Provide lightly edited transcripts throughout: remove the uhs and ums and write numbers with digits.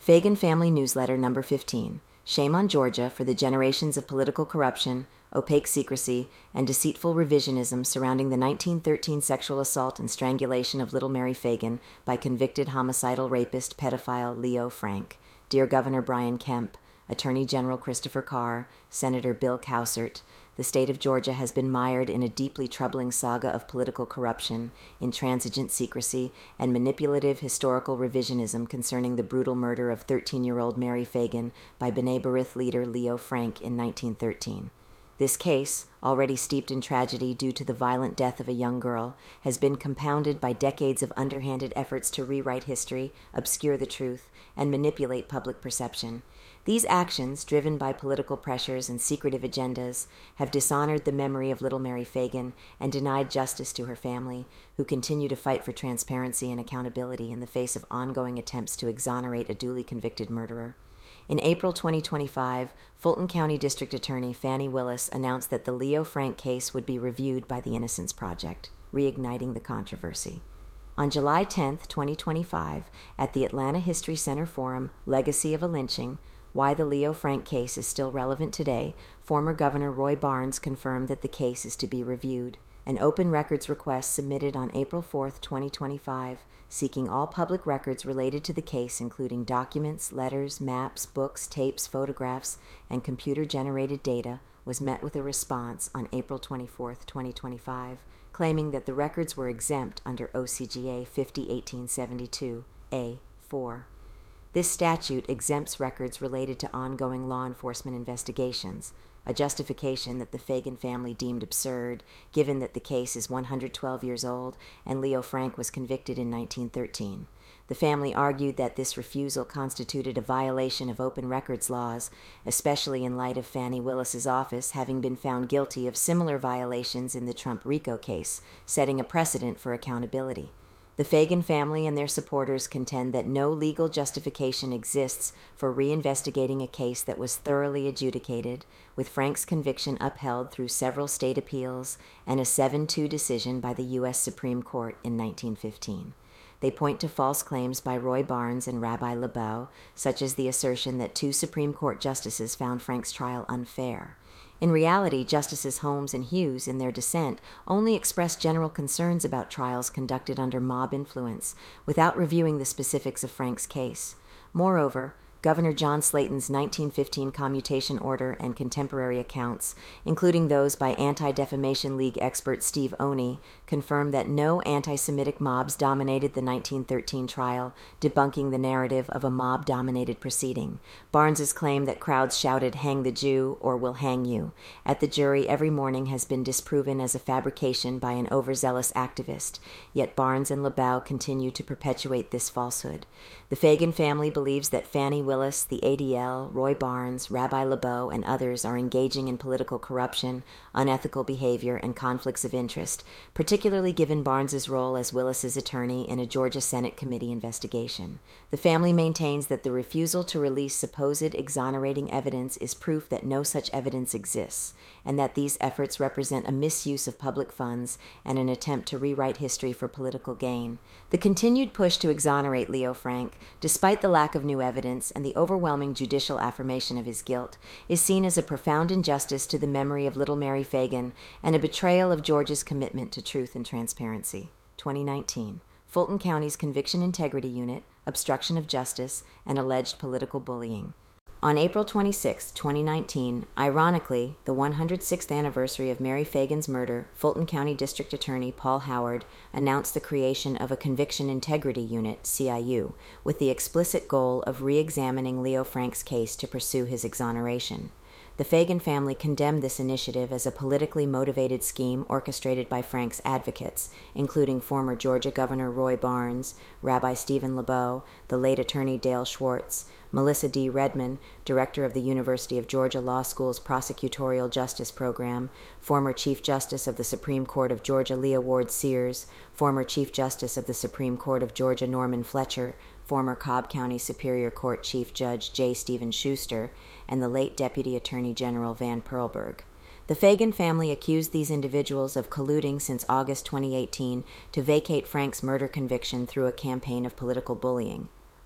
Fagan Family Newsletter number 15. Shame on Georgia for the generations of political corruption, opaque secrecy, and deceitful revisionism surrounding the 1913 sexual assault and strangulation of little Mary Fagan by convicted homicidal rapist pedophile Leo Frank. Dear Governor Brian Kemp, Attorney General Christopher Carr, Senator Bill Cowsert, the state of Georgia has been mired in a deeply troubling saga of political corruption, intransigent secrecy, and manipulative historical revisionism concerning the brutal murder of 13-year-old Mary Fagan by B'nai B'rith leader Leo Frank in 1913. This case, already steeped in tragedy due to the violent death of a young girl, has been compounded by decades of underhanded efforts to rewrite history, obscure the truth, and manipulate public perception. These actions, driven by political pressures and secretive agendas, have dishonored the memory of little Mary Fagan and denied justice to her family, who continue to fight for transparency and accountability in the face of ongoing attempts to exonerate a duly convicted murderer. In April 2025, Fulton County District Attorney Fani Willis announced that the Leo Frank case would be reviewed by the Innocence Project, reigniting the controversy. On July 10, 2025, at the Atlanta History Center Forum, Legacy of a Lynching, Why the Leo Frank Case is Still Relevant Today, former Governor Roy Barnes confirmed that the case is to be reviewed. An open records request submitted on April 4, 2025, seeking all public records related to the case, including documents, letters, maps, books, tapes, photographs, and computer-generated data, was met with a response on April 24, 2025, claiming that the records were exempt under OCGA 50-1872, A-4. This statute exempts records related to ongoing law enforcement investigations, a justification that the Fagan family deemed absurd, given that the case is 112 years old and Leo Frank was convicted in 1913. The family argued that this refusal constituted a violation of open records laws, especially in light of Fani Willis's office having been found guilty of similar violations in the Trump RICO case, setting a precedent for accountability. The Fagan family and their supporters contend that no legal justification exists for reinvestigating a case that was thoroughly adjudicated, with Frank's conviction upheld through several state appeals and a 7-2 decision by the U.S. Supreme Court in 1915. They point to false claims by Roy Barnes and Rabbi LeBeau, such as the assertion that 2 Supreme Court justices found Frank's trial unfair. In reality, Justices Holmes and Hughes, in their dissent, only expressed general concerns about trials conducted under mob influence, without reviewing the specifics of Frank's case. Moreover, Governor John Slayton's 1915 commutation order and contemporary accounts, including those by Anti-Defamation League expert Steve Oney, confirmed that no anti-Semitic mobs dominated the 1913 trial, debunking the narrative of a mob-dominated proceeding. Barnes's claim that crowds shouted, "Hang the Jew," or "We'll hang you," at the jury every morning has been disproven as a fabrication by an overzealous activist, yet Barnes and LeBeau continue to perpetuate this falsehood. The Fagan family believes that Fani Willis, the ADL, Roy Barnes, Rabbi LeBeau, and others are engaging in political corruption, unethical behavior, and conflicts of interest, particularly given Barnes's role as Willis's attorney in a Georgia Senate committee investigation. The family maintains that the refusal to release supposed exonerating evidence is proof that no such evidence exists, and that these efforts represent a misuse of public funds and an attempt to rewrite history for political gain. The continued push to exonerate Leo Frank, despite the lack of new evidence and the overwhelming judicial affirmation of his guilt, is seen as a profound injustice to the memory of little Mary Fagan and a betrayal of Georgia's commitment to truth and transparency. 2019. Fulton County's Conviction Integrity Unit, obstruction of justice, and alleged political bullying. On April 26, 2019, ironically, the 106th anniversary of Mary Fagan's murder, Fulton County District Attorney Paul Howard announced the creation of a Conviction Integrity Unit, CIU, with the explicit goal of re-examining Leo Frank's case to pursue his exoneration. The Fagan family condemned this initiative as a politically motivated scheme orchestrated by Frank's advocates, including former Georgia Governor Roy Barnes, Rabbi Stephen LeBeau, the late attorney Dale Schwartz, Melissa D. Redman, director of the University of Georgia Law School's Prosecutorial Justice Program, former Chief Justice of the Supreme Court of Georgia Leah Ward Sears, former Chief Justice of the Supreme Court of Georgia Norman Fletcher, former Cobb County Superior Court Chief Judge J. Stephen Schuster, and the late Deputy Attorney General Van Perlberg. The Fagan family accused these individuals of colluding since August 2018 to vacate Frank's murder conviction through a campaign of political bullying.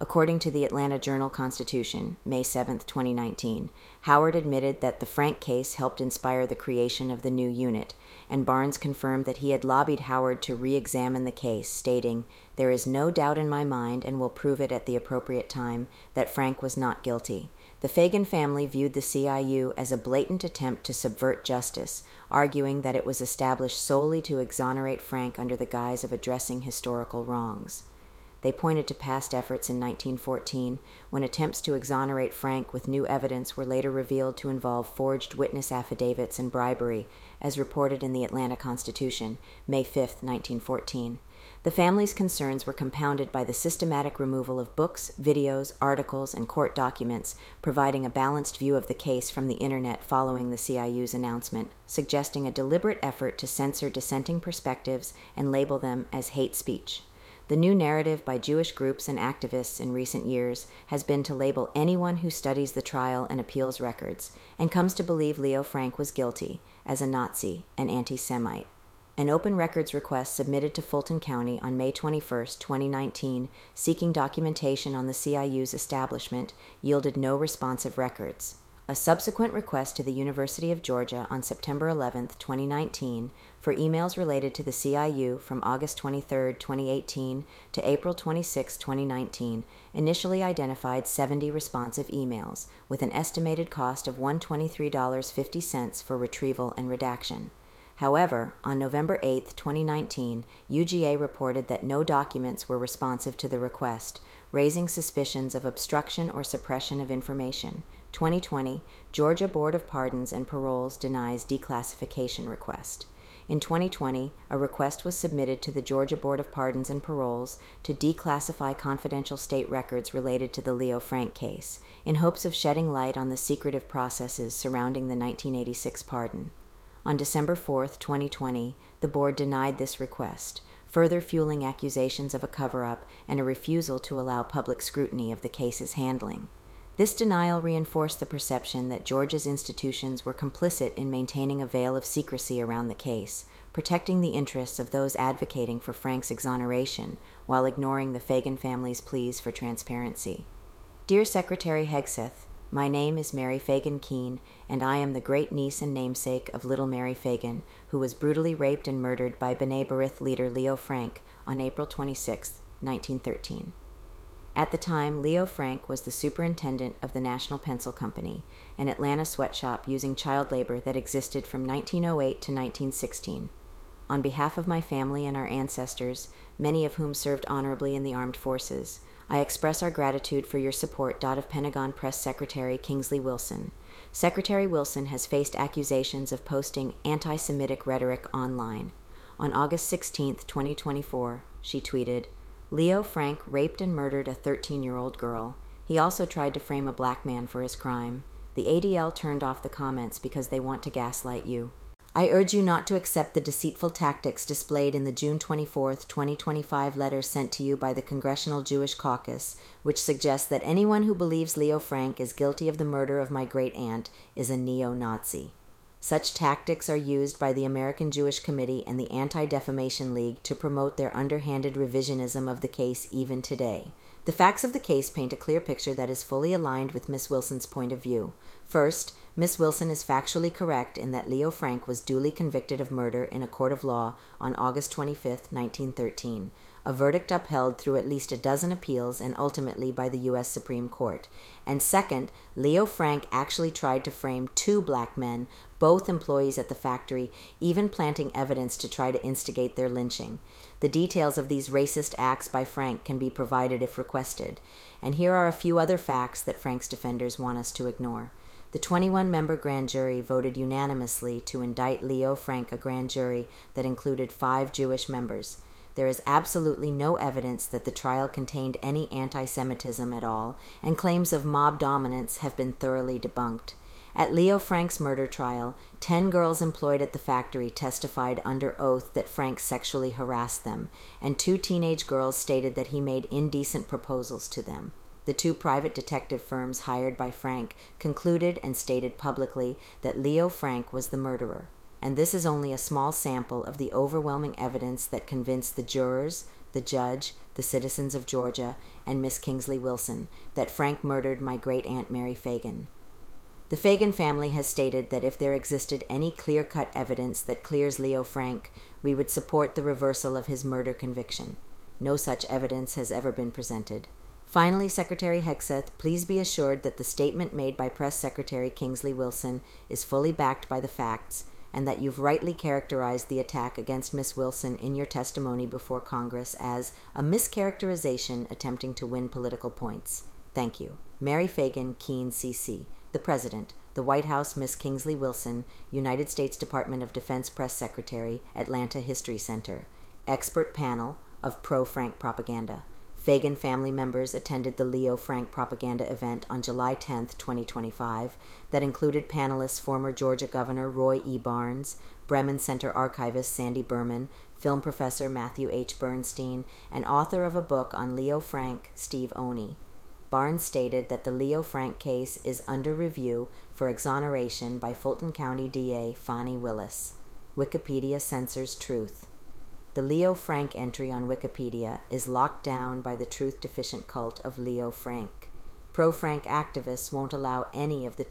According to the Atlanta Journal-Constitution, May 7, 2019, Howard admitted that the Frank case helped inspire the creation of the new unit, and Barnes confirmed that he had lobbied Howard to re-examine the case, stating, "There is no doubt in my mind, and will prove it at the appropriate time, that Frank was not guilty." The Fagan family viewed the CIU as a blatant attempt to subvert justice, arguing that it was established solely to exonerate Frank under the guise of addressing historical wrongs. They pointed to past efforts in 1914, when attempts to exonerate Frank with new evidence were later revealed to involve forged witness affidavits and bribery, as reported in the Atlanta Constitution, May 5, 1914. The family's concerns were compounded by the systematic removal of books, videos, articles, and court documents, providing a balanced view of the case from the internet following the CIU's announcement, suggesting a deliberate effort to censor dissenting perspectives and label them as hate speech. The new narrative by Jewish groups and activists in recent years has been to label anyone who studies the trial and appeals records and comes to believe Leo Frank was guilty as a Nazi and anti-Semite. An open records request submitted to Fulton County on May 21, 2019, seeking documentation on the CIU's establishment, yielded no responsive records. A subsequent request to the University of Georgia on September 11, 2019, for emails related to the CIU from August 23, 2018 to April 26, 2019, initially identified 70 responsive emails, with an estimated cost of $123.50 for retrieval and redaction. However, on November 8, 2019, UGA reported that no documents were responsive to the request, raising suspicions of obstruction or suppression of information. 2020, Georgia Board of Pardons and Paroles denies declassification request. In 2020, a request was submitted to the Georgia Board of Pardons and Paroles to declassify confidential state records related to the Leo Frank case, in hopes of shedding light on the secretive processes surrounding the 1986 pardon. On December 4, 2020, the board denied this request, further fueling accusations of a cover-up and a refusal to allow public scrutiny of the case's handling. This denial reinforced the perception that Georgia's institutions were complicit in maintaining a veil of secrecy around the case, protecting the interests of those advocating for Frank's exoneration, while ignoring the Fagan family's pleas for transparency. Dear Secretary Hegseth, my name is Mary Fagan Keene, and I am the great-niece and namesake of little Mary Fagan, who was brutally raped and murdered by B'nai B'rith leader Leo Frank on April 26, 1913. At the time, Leo Frank was the superintendent of the National Pencil Company, an Atlanta sweatshop using child labor that existed from 1908 to 1916. On behalf of my family and our ancestors, many of whom served honorably in the armed forces, I express our gratitude for your support. Of Pentagon Press Secretary Kingsley Wilson. Secretary Wilson has faced accusations of posting anti-Semitic rhetoric online. On August 16, 2024, she tweeted, "Leo Frank raped and murdered a 13-year-old girl. He also tried to frame a black man for his crime. The ADL turned off the comments because they want to gaslight you. I urge you not to accept the deceitful tactics displayed in the June 24, 2025 letter sent to you by the Congressional Jewish Caucus, which suggests that anyone who believes Leo Frank is guilty of the murder of my great-aunt is a neo-Nazi. Such tactics are used by the American Jewish Committee and the Anti-Defamation League to promote their underhanded revisionism of the case even today. The facts of the case paint a clear picture that is fully aligned with Ms. Wilson's point of view. First, Ms. Wilson is factually correct in that Leo Frank was duly convicted of murder in a court of law on August 25, 1913, a verdict upheld through at least a dozen appeals and ultimately by the U.S. Supreme Court. And second, Leo Frank actually tried to frame two black men, both employees at the factory, even planting evidence to try to instigate their lynching. The details of these racist acts by Frank can be provided if requested. And here are a few other facts that Frank's defenders want us to ignore. The 21-member grand jury voted unanimously to indict Leo Frank, a grand jury that included 5 Jewish members. There is absolutely no evidence that the trial contained any anti-Semitism at all, and claims of mob dominance have been thoroughly debunked. At Leo Frank's murder trial, 10 girls employed at the factory testified under oath that Frank sexually harassed them, and 2 teenage girls stated that he made indecent proposals to them. The 2 private detective firms hired by Frank concluded and stated publicly that Leo Frank was the murderer. And this is only a small sample of the overwhelming evidence that convinced the jurors, the judge, the citizens of Georgia, and Miss Kingsley Wilson, that Frank murdered my great-aunt Mary Fagan. The Fagan family has stated that if there existed any clear-cut evidence that clears Leo Frank, we would support the reversal of his murder conviction. No such evidence has ever been presented. Finally, Secretary Hegseth, please be assured that the statement made by Press Secretary Kingsley Wilson is fully backed by the facts, and that you've rightly characterized the attack against Miss Wilson in your testimony before Congress as a mischaracterization attempting to win political points. Thank you. Mary Fagan, Keene, C.C., the President, the White House, Miss Kingsley Wilson, United States Department of Defense Press Secretary, Atlanta History Center. Expert panel of pro-Frank propaganda. Fagan family members attended the Leo Frank propaganda event on July 10, 2025, that included panelists former Georgia Governor Roy E. Barnes, Bremen Center archivist Sandy Berman, film professor Matthew H. Bernstein, and author of a book on Leo Frank, Steve Oney. Barnes stated that the Leo Frank case is under review for exoneration by Fulton County DA Fani Willis. Wikipedia censors truth. The Leo Frank entry on Wikipedia is locked down by the truth-deficient cult of Leo Frank. Pro-Frank activists won't allow any of the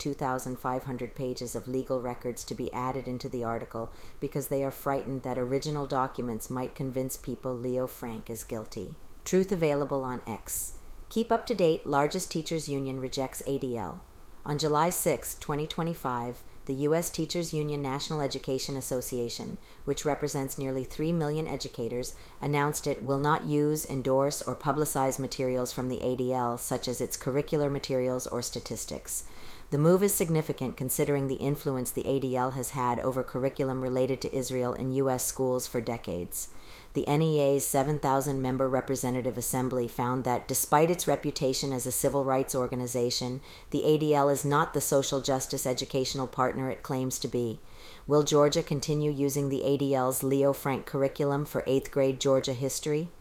2,500 pages of legal records to be added into the article because they are frightened that original documents might convince people Leo Frank is guilty. Truth available on X. Keep up to date, largest teachers union rejects ADL. On July 6, 2025, the U.S. Teachers Union National Education Association, which represents nearly 3 million educators, announced it will not use, endorse, or publicize materials from the ADL, such as its curricular materials or statistics. The move is significant considering the influence the ADL has had over curriculum related to Israel in U.S. schools for decades. The NEA's 7,000-member representative assembly found that, despite its reputation as a civil rights organization, the ADL is not the social justice educational partner it claims to be. Will Georgia continue using the ADL's Leo Frank curriculum for 8th grade Georgia history?